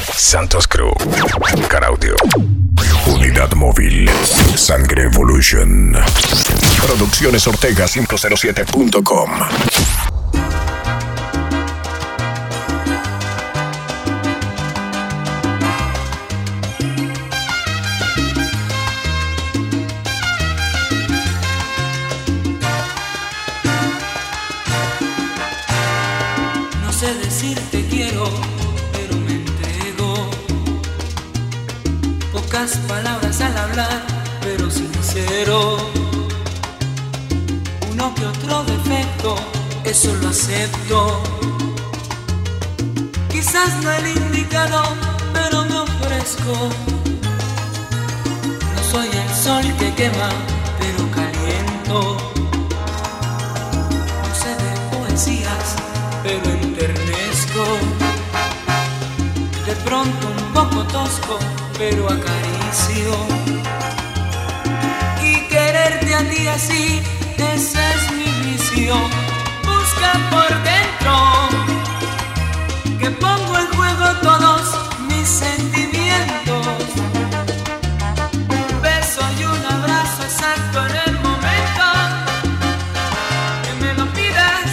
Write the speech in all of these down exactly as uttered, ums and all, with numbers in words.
Santos Crew, Caraudio. Unidad móvil, Sangre Evolution. Producciones Ortega cinco cero siete punto com. No sé decir te quiero, pero me entrego. Pocas palabras al hablar, pero sincero. Uno que otro defecto, eso lo acepto. Quizás no el indicado, pero me ofrezco. No soy el sol que quema, pero caliento. No sé de poesías, pero enternezco. De pronto un poco tosco, pero acaricio. Y quererte a ti así, esa es mi misión. Busca por dentro, que pongo en juego todos mis sentimientos. Un beso y un abrazo exacto en el momento que me lo pidas,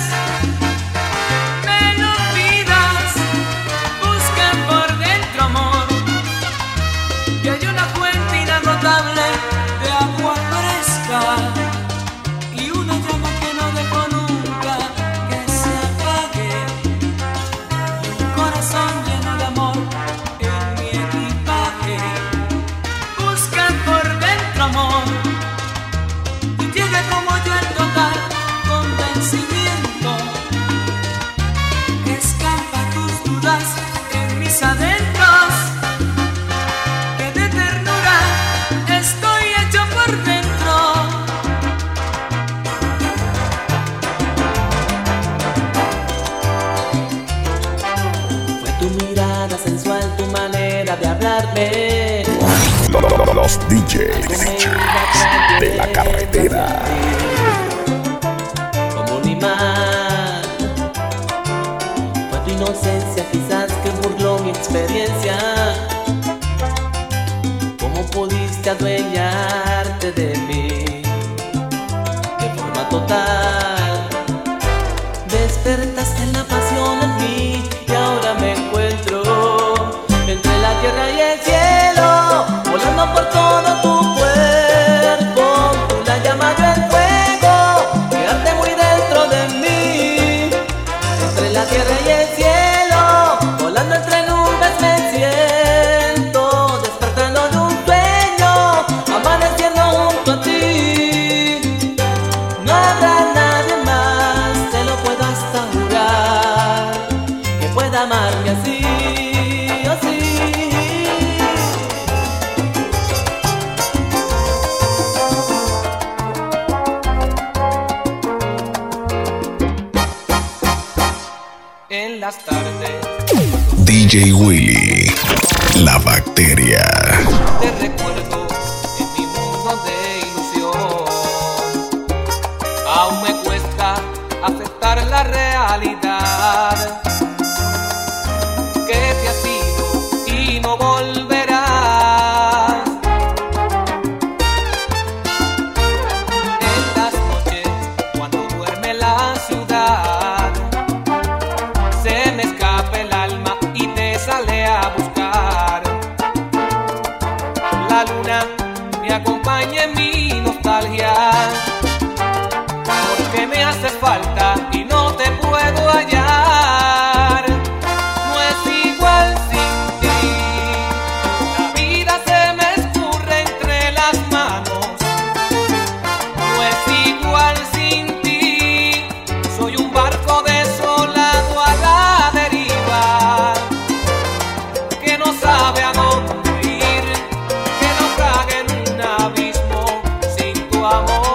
me lo pidas. Busca por dentro, amor, que hay una fuente inagotable de agua fresca y una llama que no dejo nunca que se apague, y un corazón lleno de amor en mi equipaje. Busca por dentro, amor, y llega como yo el total convencimiento. Escampa tus dudas en mis adentros, que de ternura estoy hecho por dentro. Fue tu mirada sensual, tu manera de hablarme. Los D Js de la carretera. Como un imán. Fue tu inocencia quizás que burló mi experiencia. ¿Cómo pudiste adueñarte de mí de forma total? Despertaste la pasión en mí y ahora me encuentro entre la tierra y el cielo, volando por todo tu cuerpo. Tú la llama, yo el fuego, que arde muy dentro de mí. Entre la tierra y el cielo, volando entre nubes me siento, despertando de un sueño, amaneciendo junto a ti. No habrá nadie más, te lo puedo hasta jurar, que pueda amarme así, así. En las tardes D J Willy, la bacteria. te recuerdo en mi mundo de ilusión. Aún me cuesta aceptar la realidad, que te has ido y no volverás. En las noches cuando duerme la ciudad, se me escapa el alma y te sale a buscar. La luna me acompaña en mi nostalgia, porque me hace falta y no te puedo hallar. No es igual sin ti, la vida se me escurre entre las manos. No es igual sin ti, soy un barco desolado a la deriva, que no sabe a dónde ir, que naufraga en un abismo sin tu amor.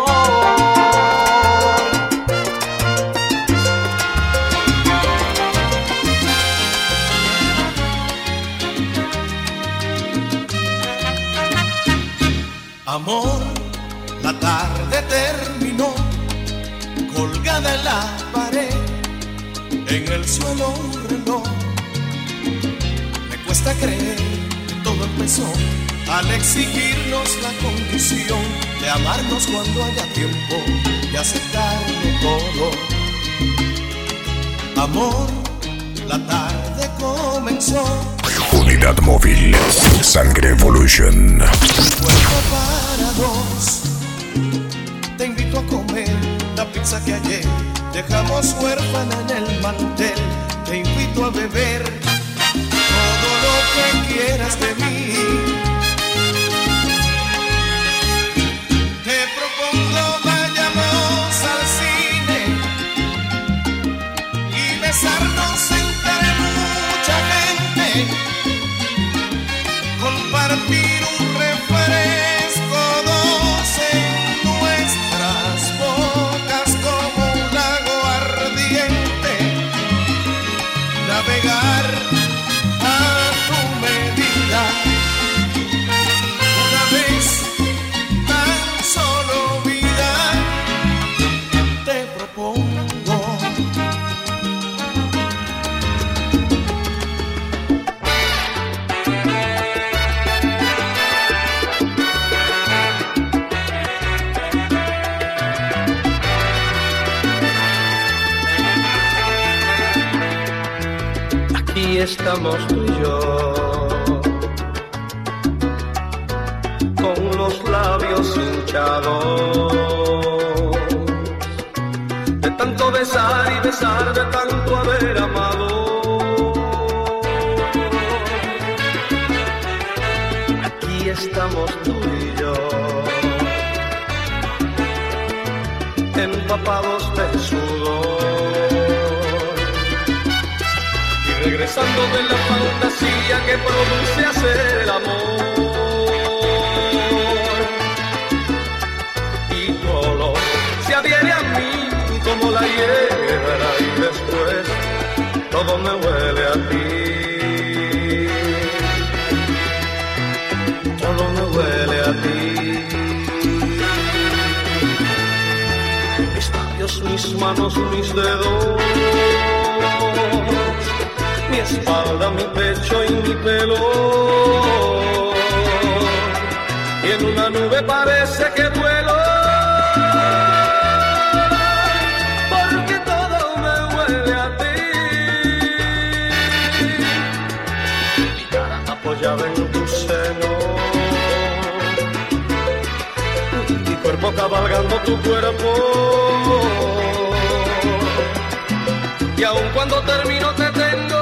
Amor, la tarde terminó, colgada en la pared, en el suelo un reloj. Me cuesta gusta creer que todo empezó al exigirnos la condición de amarnos cuando haya tiempo de aceptarlo todo. Amor, la tarde comenzó. Unidad móvil, Sangre Evolution. Cuerpo para dos. Te invito a comer la pizza que ayer dejamos huérfana en el mantel. Te invito a beber todo lo que quieras de mí. Te propongo vayamos al cine y besarnos entre mucha gente, compartir un refresco, dos en nuestras bocas como un lago ardiente, navegar a tu medida, una vez tan solo vida, te propongo. Aquí estamos tú y yo, con los labios hinchados, de tanto besar y besar, de tanto haber amado. Aquí estamos tú y yo, empapados de sudor, regresando de la fantasía que produce hacer el amor. Y tu olor se adhiere a mí como la hierba y después todo me huele a ti. Todo me huele a ti. Mis labios, mis manos, mis dedos, mi espalda, mi pecho y mi pelo, y en una nube parece que vuelo, porque todo me huele a ti. Mi cara apoyada en tu seno, mi cuerpo cabalgando tu cuerpo, y aun cuando termino te tengo.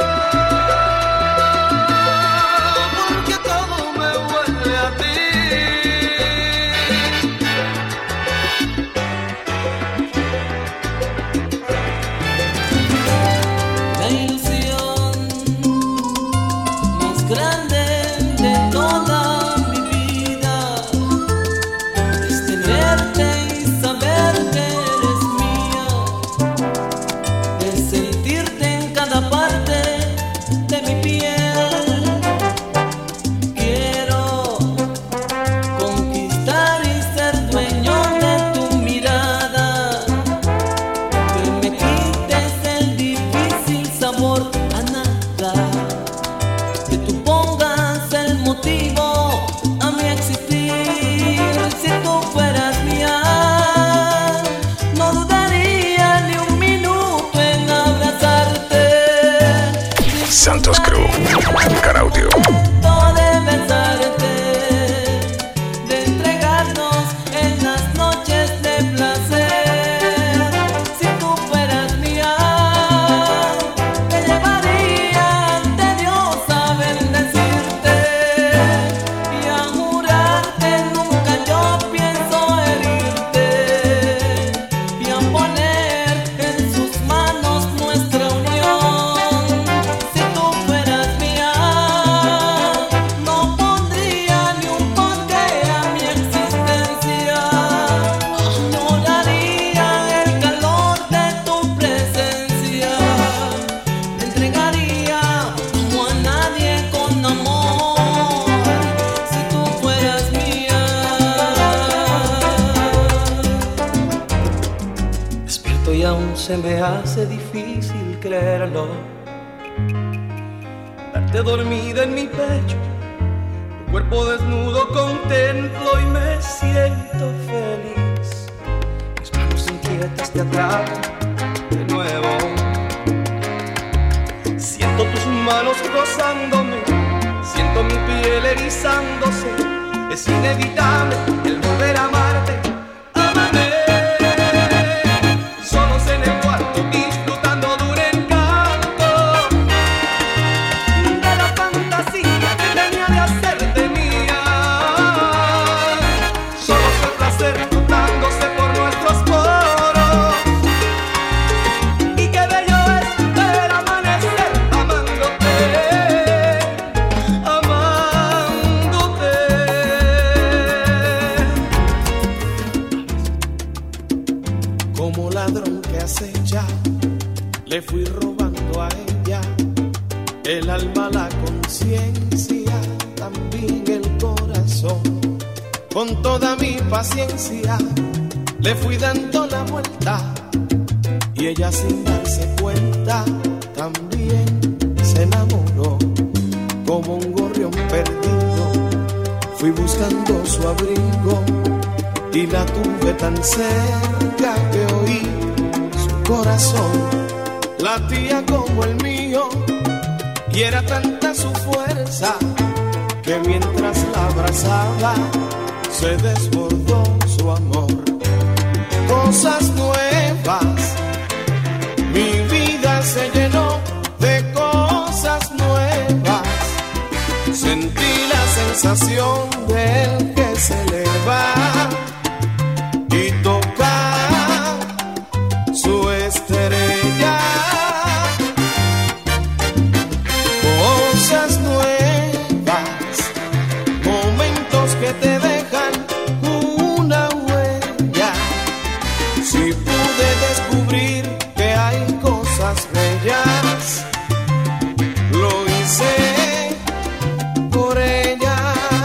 Santos Crew, Car Audio. Se me hace difícil creerlo, Verte dormida en mi pecho, tu cuerpo desnudo contemplo y me siento feliz. Mis manos inquietas te atrapan de nuevo. Siento tus manos rozándome, siento mi piel erizándose. Es inevitable el volver a amarte. Ámame, solos en el cuarto disfrutando de un encanto, de la fantasía que tenía de hacerte mía. Solos el placer notándose por nuestros poros. Y qué bello es ver amanecer amándote, amándote. Como ladrón que acecha, le fui robando a ella el alma, la conciencia, también el corazón. Con toda mi paciencia le fui dando la vuelta y ella sin darse cuenta también se enamoró. Como un gorrión perdido fui buscando su abrigo y la tuve tan cerca que oí su corazón latía como el mío, y era tanta su fuerza que mientras la abrazaba se desbordó su amor. Cosas nuevas, mi vida se llenó de cosas nuevas. Sentí la sensación del que se eleva y toca su estrella. Cosas nuevas, momentos que te dejan una huella. Si pude descubrir que hay cosas bellas, lo hice por ella.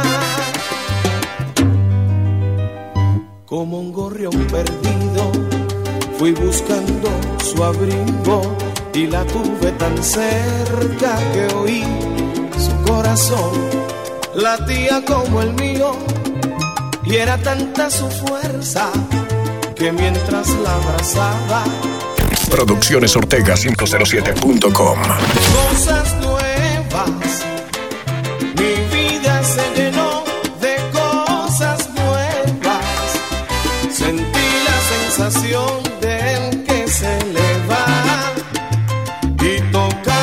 Como un gorrión perdido fui buscando su abrigo y la tuve tan cerca que oí su corazón latía como el mío, y era tanta su fuerza que mientras la abrazaba. Producciones Ortega cinco cero siete punto com. Cosas nuevas, mi vida se llenó de cosas nuevas. Sentí la sensación del que se eleva y toca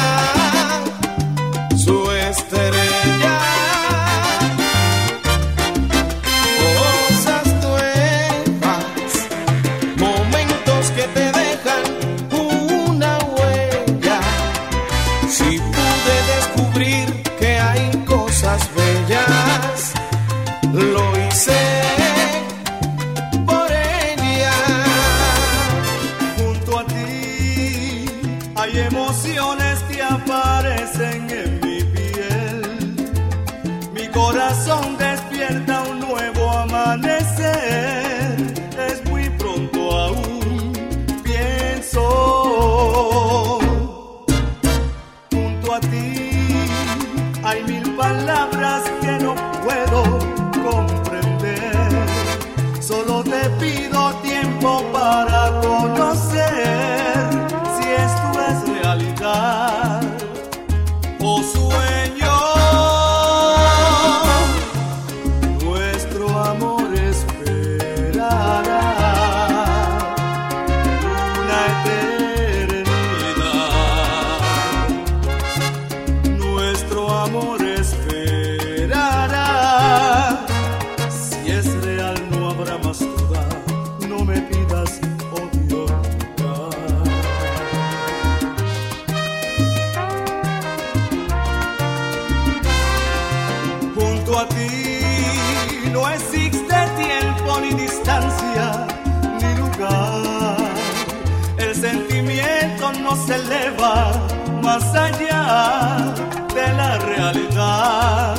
su estrella. Cosas nuevas, momentos que te dejan una huella. Si pude descubrir que hay cosas bellas, lo hice por ella. Junto a ti hay emociones que aparecen en mi piel. Mi corazón despierta un nuevo amanecer. Es muy pronto aún, pienso. Junto a ti hay mil palabras que no puedo comprender. Solo te pido tiempo para conocer si esto es realidad o sueño. Nuestro amor esperará una eternidad. Nuestro amor esperará. Si es real no habrá más duda. No me pidas odio nunca. Junto a ti no existe tiempo ni distancia ni lugar. El sentimiento nos eleva más allá de la realidad.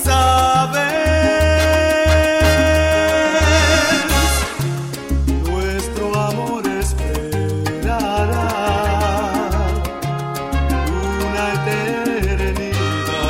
Sabes, nuestro amor esperará una eternidad.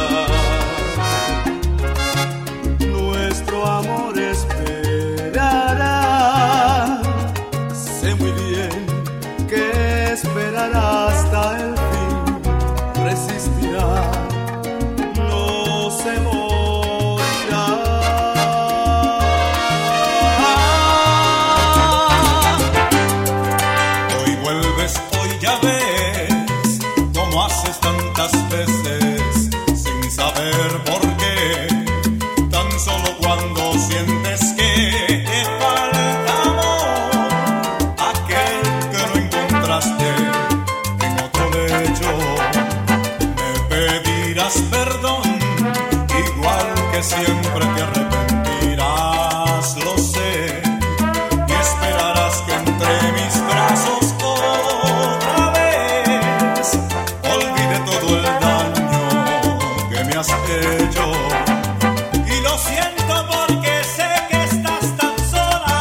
porque siempre te arrepentirás, lo sé, y esperarás que entre mis brazos otra vez olvide todo el daño que me has hecho. Y lo siento porque sé que estás tan sola.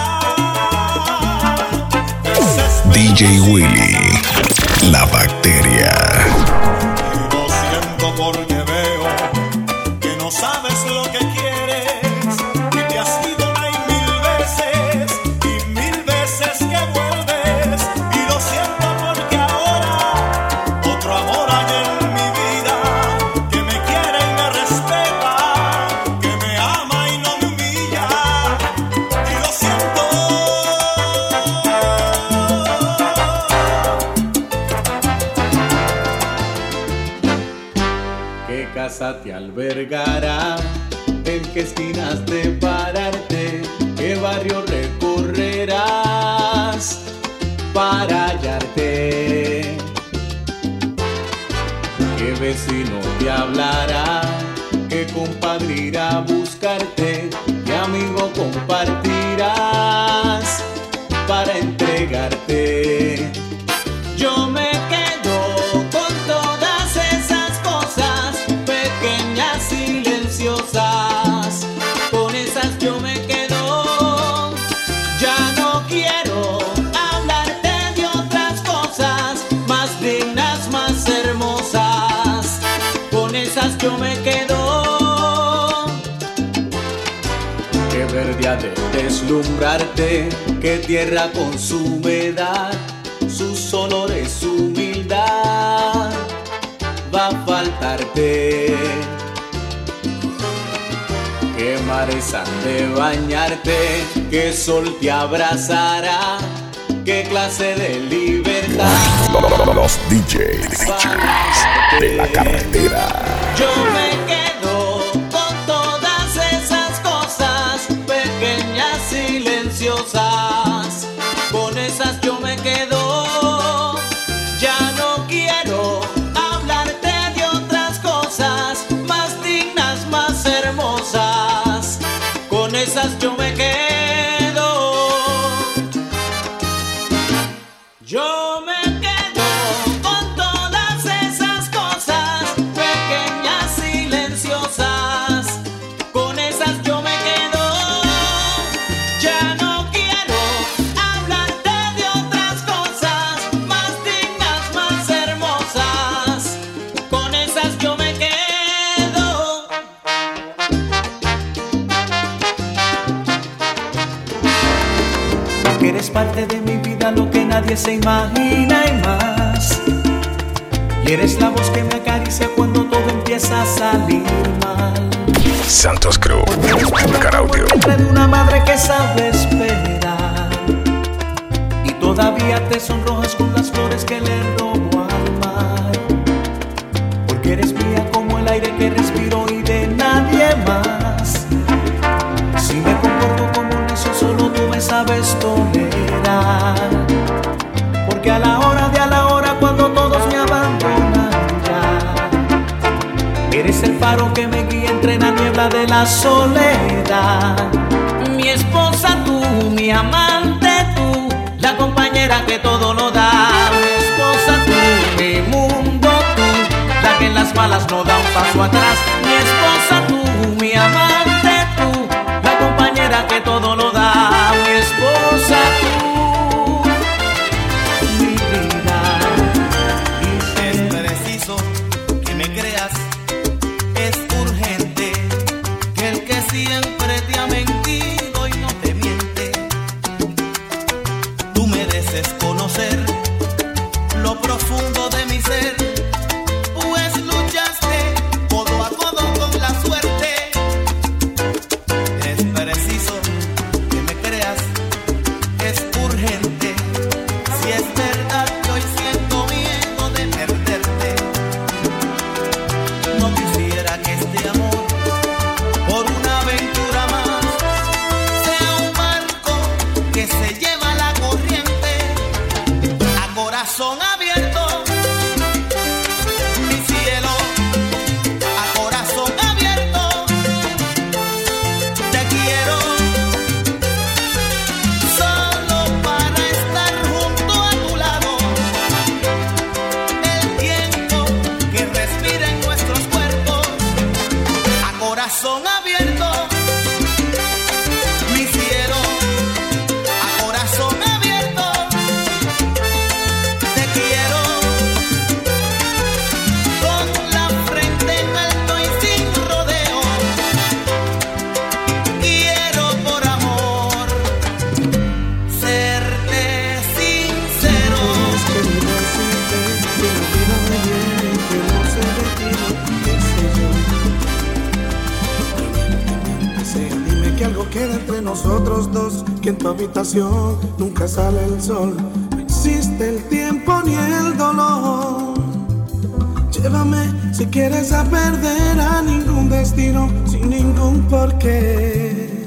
D J Willy, la bacteria. Y lo siento porque veo que no sabes lo que quieres, que te has ido una y mil veces, y mil veces que vuelves. Y lo siento porque ahora otro amor hay en mi vida, que me quiere y me respeta, que me ama y no me humilla. Y lo siento. ¿Qué casa te albergará? ¿En qué esquinas de pararte? ¿Qué barrio recorrerás para hallarte? ¿Qué vecino te hablará? ¿Qué compadre irá a buscarte? ¿Qué amigo compartirás para entregarte? Yo me quedo con todas esas cosas pequeñas, silenciosas. Con esas yo me quedo. Ya no quiero hablarte de otras cosas más dignas, más hermosas. Con esas yo me quedo. Que verde ha de deslumbrarte, que tierra con su humedad, sus olores, su humildad, va a faltarte. Que mares han de bañarte, que sol te abrazará, qué clase de libertad. Los D Js de la carretera. Yo me quedo con todas esas cosas pequeñas, silenciosas. Con esas yo me quedo. Ya no quiero hablarte de otras cosas más dignas, más hermosas. Con esas yo me quedo. Yo me quedo con todas esas cosas pequeñas, silenciosas. Con esas yo me quedo. Ya no quiero hablarte de otras cosas más dignas, más hermosas. Con esas yo me quedo. Que eres parte de mi vida, lo que nadie se imagina y más. Y eres la voz que me acaricia cuando todo empieza a salir mal. Santos Crew, Car Audio. Entre de una madre que sabe esperar, y todavía te sonrojas con las flores que le robo al mar. Porque eres mía como el aire que respiro y de nadie más. Si me comporto como un necio, solo tú me sabes tolerar. Porque a la hora de a la hora, cuando todos me abandonan ya, eres el faro que me guía entre la niebla de la soledad. Mi esposa tú, mi amante tú, la compañera que todo lo da. Mi esposa tú, mi mundo tú, la que en las malas no da un paso atrás. Mi esposa tú, mi amante tú, la compañera que todo lo da. Mi esposa tú, mi vida. Es preciso que me creas, es urgente que el que siempre te ha mentido y no te miente, tú mereces conocer lo profundo de mi ser, pues luchaste codo a codo corazón abierto, mi cielo, a corazón abierto, te quiero, con la frente en alto y sin rodeo, quiero por amor serte sincero. Que algo queda entre nosotros dos, que en tu habitación nunca sale el sol, no existe el tiempo ni el dolor. Llévame si quieres a perder a ningún destino, sin ningún porqué.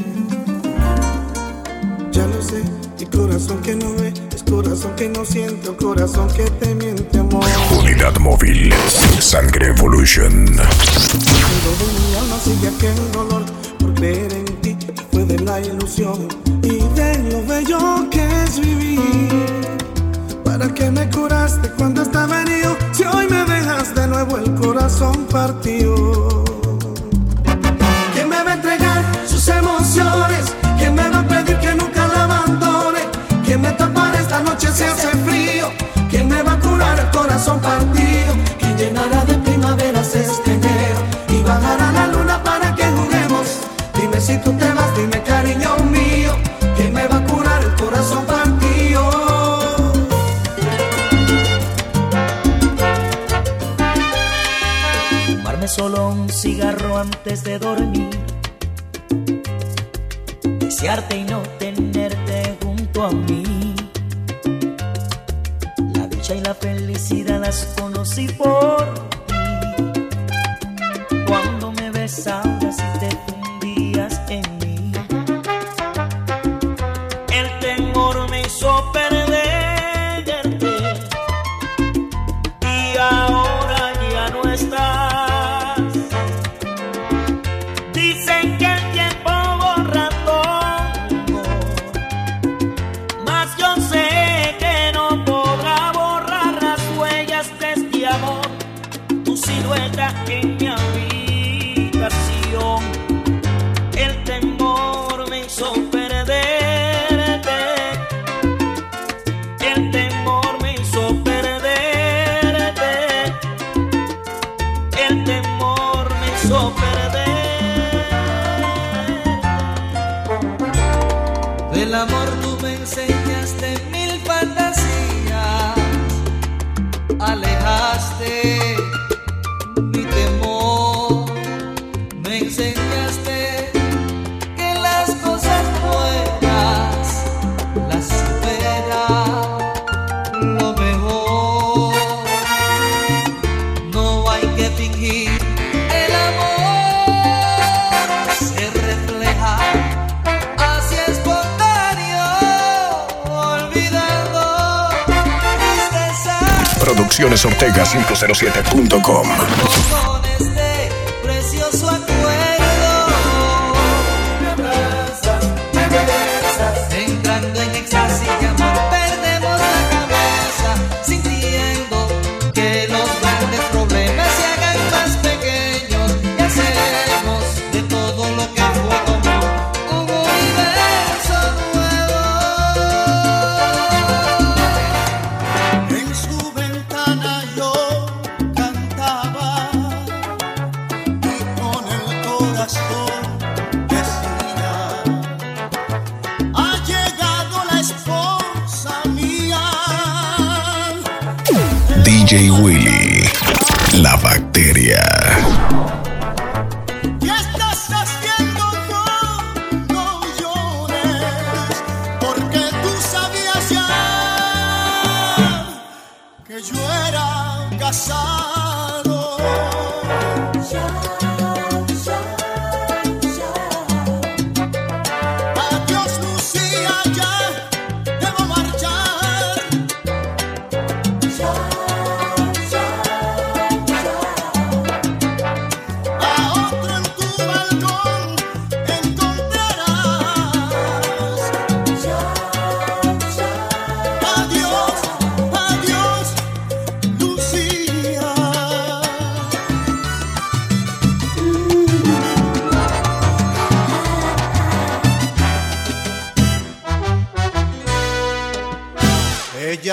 Ya lo sé, el corazón que no ve es corazón que no siente, o corazón que te miente, amor. Unidad móvil, Sangre Evolution. Pero de mi alma sigue aquel dolor por creer en ti, fue de la ilusión y de lo bello que es vivir. ¿Para qué me curaste cuando estaba herido, si hoy me dejas de nuevo el corazón partido? ¿Quién me va a entregar sus emociones? ¿Quién me va a pedir que nunca la abandone? ¿Quién me tapará esta noche si hace frío? ¿Quién me va a curar el corazón partido? ¿Quién llenará de primaveras este enero y bajará la luna para que juguemos? Dime si tú te vas, dime cariño mío, ¿quién me va a curar el corazón partido? Fumarme solo un cigarro antes de dormir, desearte y no tenerte junto a mí. La dicha y la felicidad las conocí por ti. Cuando me besabas y te fundías en mí, el temor me hizo perderte y ahora ya no estás. Dicen que el tiempo borra todo, mas yo sé que no podrá borrar las huellas de este amor, tu silueta en mi habitación. El temor me hizo perderte, el temor me hizo perderte, el temor me hizo perder. Del amor tú me enseñaste mil fantasías, alejaste mi temor, me enseñaste que las cosas buenas las supera lo mejor. No hay que fingir, el amor se refleja así espontáneo, olvidando tristezas. Producciones Ortega cinco cero siete punto com. Con este precioso acuerdo, me abrazas, me besas, entrando en éxtasis de amor, perdemos la cabeza, sintiendo que los grandes problemas se hagan más pequeños y hacemos de todo lo que fue común un universo nuevo. En su ventana yo cantaba y con el corazón decía: ha llegado la esposa mía. D J Willy, la bacteria. ¿Qué estás haciendo? No, no llores, porque tú sabías ya que yo era casado. Adiós, Lucía, ya debo marchar.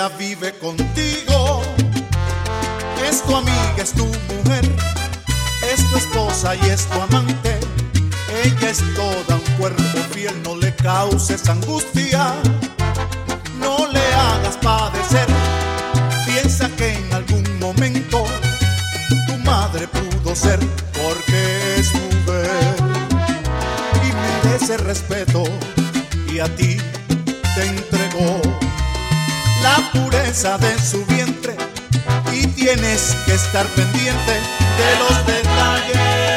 ella vive contigo. Es tu amiga, es tu mujer, es tu esposa y es tu amante. Ella es toda un cuerpo fiel, no le causes angustia, no le hagas padecer. Piensa que en algún momento tu madre pudo ser, porque es mujer y merece respeto, y a ti te entregó la pureza de su vientre, y tienes que estar pendiente de los detalles.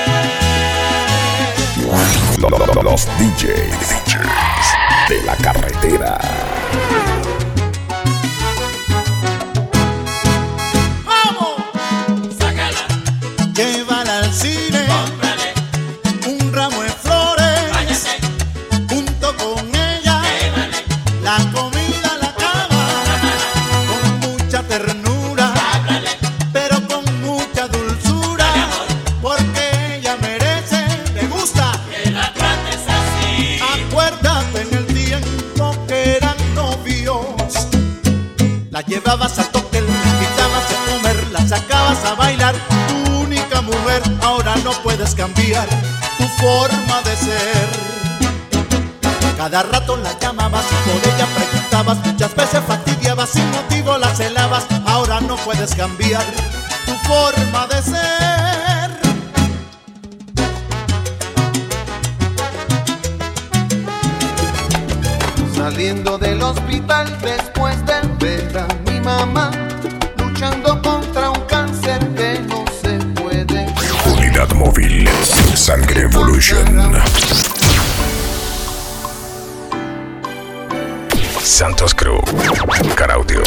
Los D Js de la carretera. ¡Vamos! ¡Sácala! Llévala al cine. Cómprale un ramo de flores. Váyase junto con ella. Llévale la comida a la cama. Ámala con mucha ternura. Háblale pero con mucha dulzura. Dale, amor, porque ella merece, le gusta que la trates así. Acuérdate en el tiempo que eran novios, la llevabas al cóctel, la invitabas a comer, la sacabas a bailar. Tu única mujer, ahora no puedes cambiar tu forma de ser. Cada rato la llamabas y por ella preguntabas, muchas veces fastidiabas, sin motivo la celabas. Ahora no puedes cambiar tu forma de ser. Saliendo del hospital después de ver a mi mamá luchando contra un cáncer que no se puede. Unidad móvil Sangre Evolution. Santos Crew, Caraudio.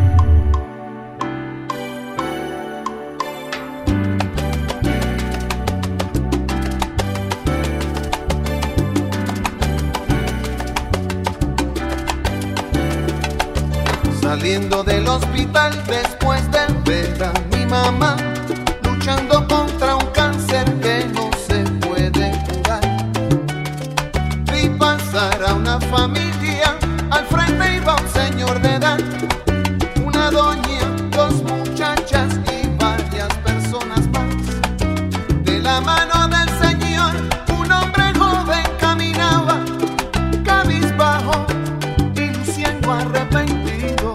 Saliendo del hospital después de ver a mi mamá luchando contra un cáncer que no se puede curar, vi pasar a una familia, al frente iba un señor de edad, una doña, dos muchachas y varias personas más. De la mano del señor un hombre joven caminaba, cabizbajo y luciendo arrepentido.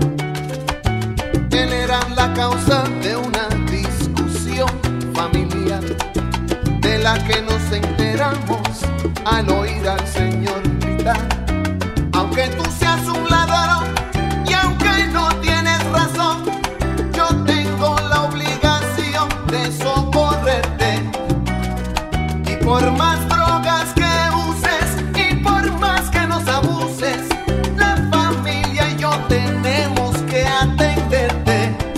Él era la causa de una discusión familiar, de la que nos enteramos al oír al señor gritar: aunque tú seas un ladrón y aunque no tienes razón, yo tengo la obligación de socorrerte. Y por más drogas que uses y por más que nos abuses, la familia y yo tenemos que atenderte.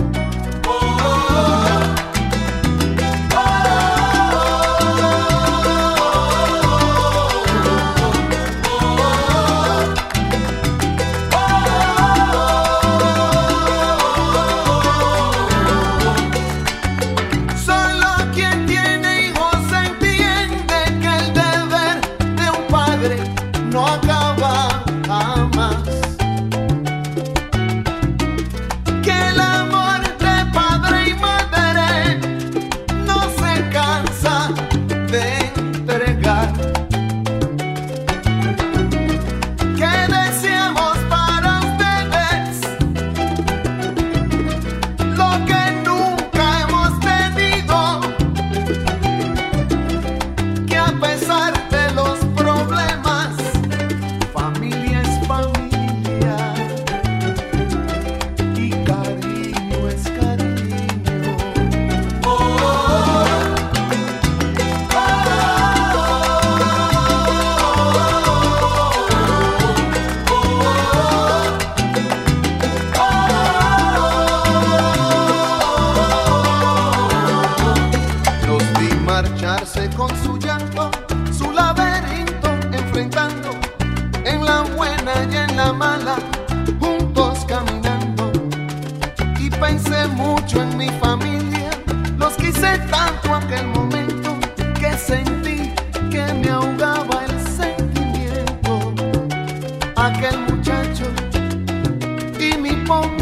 Con su llanto, su laberinto, enfrentando en la buena y en la mala, juntos caminando. Y pensé mucho en mi familia, los quise tanto aquel momento, que sentí que me ahogaba el sentimiento. Aquel muchacho y mi pobre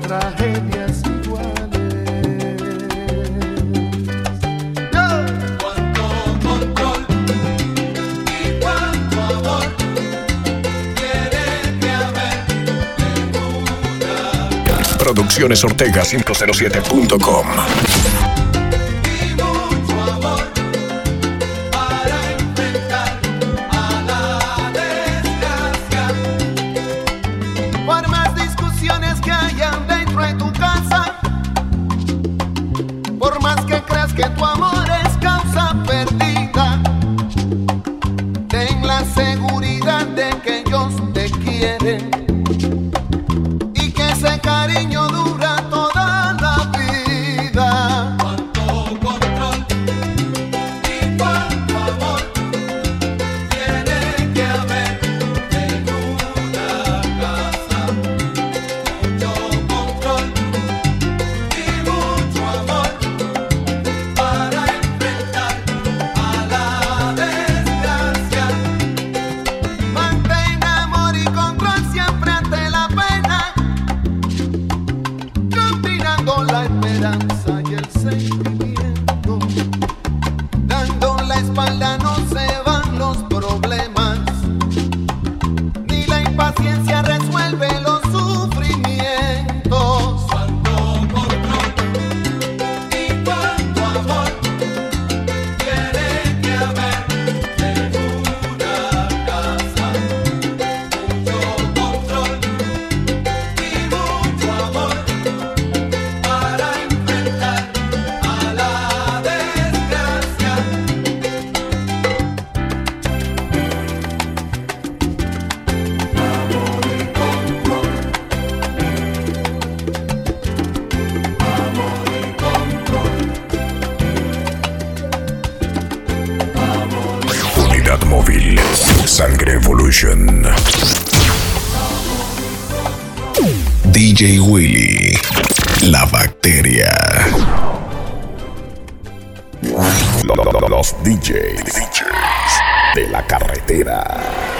tragedias iguales. Cuánto control y cuánto amor tiene que haber en una casa. Producciones Ortega cinco cero siete punto com. Que tu amor es causa perdida, ten la seguridad de que ellos te quieren y que ese cariño dura toda la vida. Cuánto control y cuánto amor tiene que haber en una casa. Mucho control y mucho amor para enfrentar a la desgracia. Mantén amor y control siempre ante la pena, combinando la esperanza y el sentimiento. Dando la espalda no se van los problemas, ni la impaciencia resuelve los sufrimientos. Cuánto control y cuánto amor tiene que haber en una casa. Mucho control y mucho amor para enfrentar a la desgracia. Unidad móvil Sangre Evolution. D J Willy, la bacteria. Los D Js de la carretera.